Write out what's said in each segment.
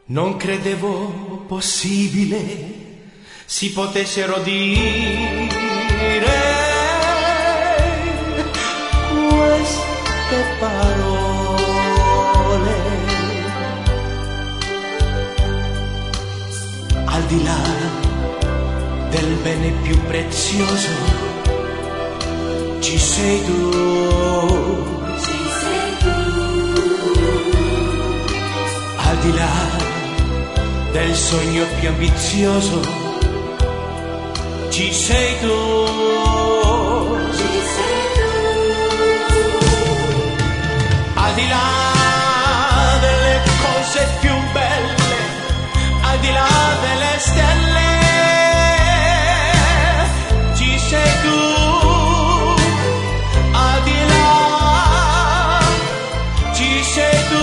Non credevo possibile si potessero dire queste parole. Al di là del bene più prezioso ci sei tu. Al di là del sogno più ambizioso ci sei tu. Al di là delle cose più belle, al di là delle stelle ci sei tu. Al di là ci sei tu.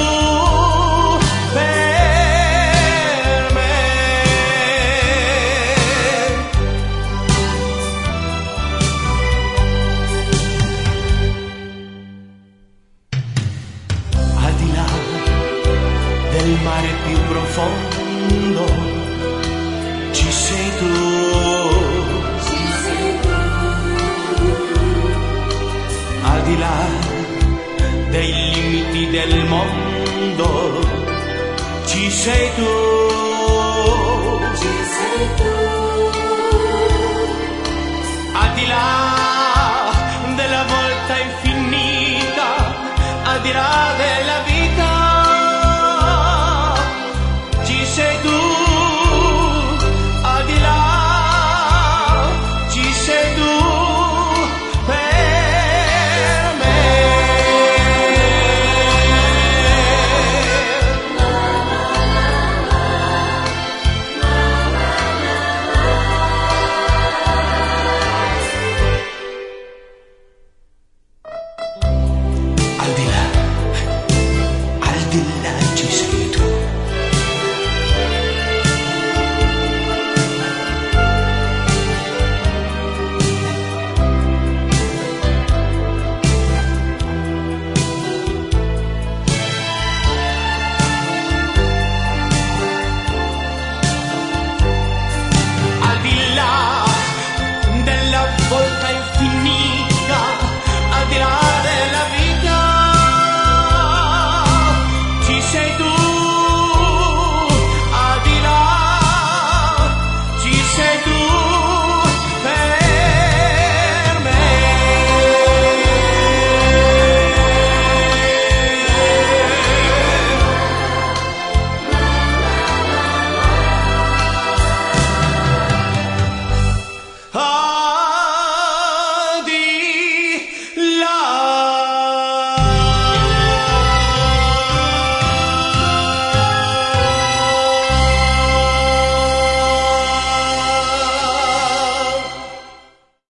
Del mare più profondo ci sei tu. Al di là dei limiti del mondo ci sei tu. Al di là della volta infinita, al di là